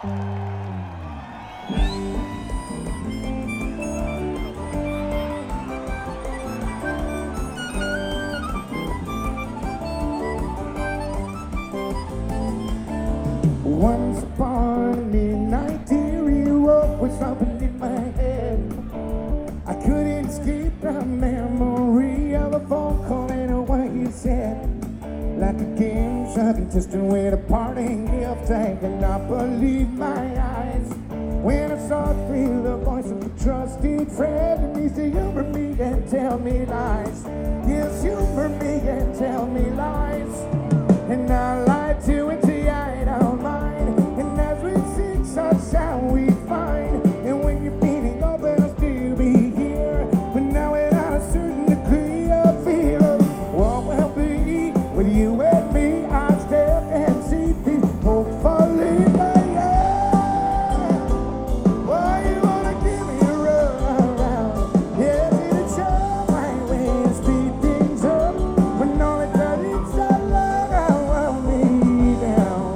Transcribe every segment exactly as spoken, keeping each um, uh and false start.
Once upon a midnight, dearie, what was something in my head? I couldn't escape the memory of a phone call and a what you said. Like a game shot contestant with a parting gift, I could not believe my eyes when I saw through the voice of a trusted friend, and he said, humor me and tell me lies. Yes, humor me and tell me lies. And I lied to it till I don't mind. And as we sing, such sound we find. And when you're feeling open, I'll still be here. But now without a certain degree of fear of what will be with you and me, I still can see things hopefully. But yeah, why you wanna give me a run around? Yeah, did it show my way to speed things up? When all it does is shut around me down.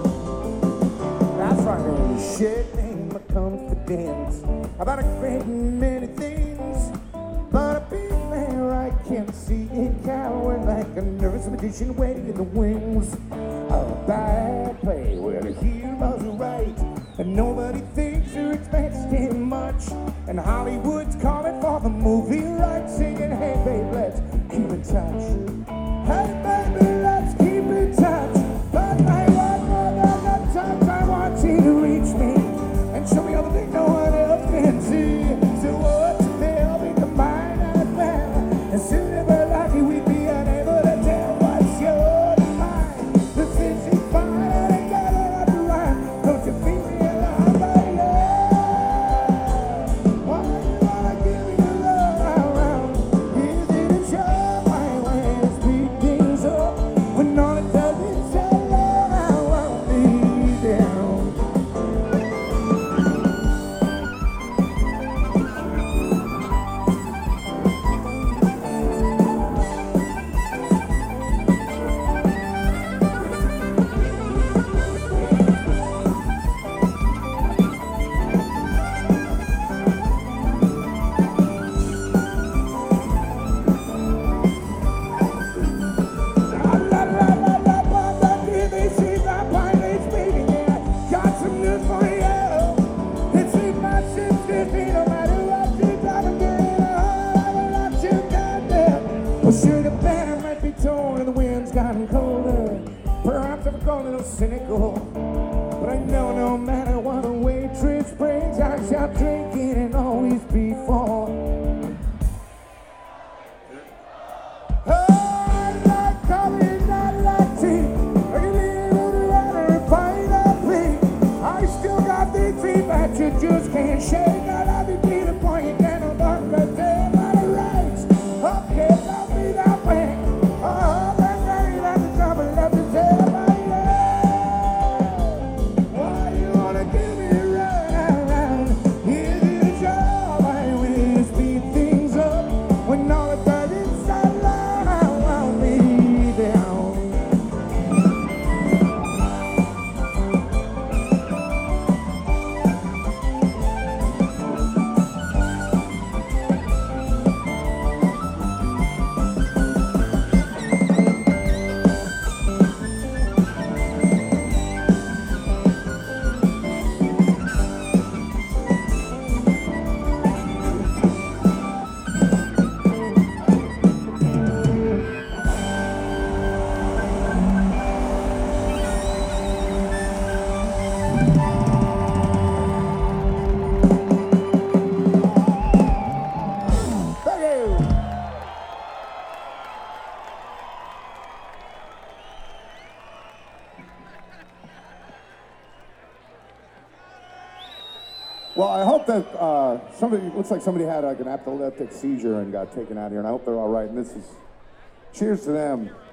That's right, man. Shit ain't my confidence about a great many things, but a big man I can't see it cowering like a nervous magician waiting in the wings of a bad play where the heroes are right and nobody thinks or expects too much, and Hollywood's calling for the movie rights, singing, hey babe, let's keep in touch. Hey baby, let's keep in touch. But I want more than the touch. I want you to reach me and show me all the things no one else can see. So what's the deal? We combine and fail, and soon if we're lucky we'd be unable to tell what's yours and mine. The things you find and they got it up to rhyme. Don't you feel me alive, baby? Why you wanna give me a love around? Is it a show my way to speed things up? When all it does is shut around me down. La la la la la, the T V C that finally speaking, yeah. Got some news for you. It seems my shit's fifty, no matter what you gotta get in a hole, what you got there. Well, sure, the banner might be torn and the wind's gotten colder. Perhaps I've grown a little cynical, but I know no matter what a waitress brings, I shall drink it and always be full. Oh, I like coffee, not like tea. I can leave it around and find a plea. I still got these feet that you just can't shake. I love you to the point you can't unlock the damn out of rights. Okay, love me that way. Oh, that's very like the trouble left to tell my why you wanna give me a run around? Is it a job I will speed things up? When all it does is shut around me down. Thank you. Well, I hope that uh, somebody, looks like somebody had like an epileptic seizure and got taken out here, and I hope they're all right. And this is, cheers to them.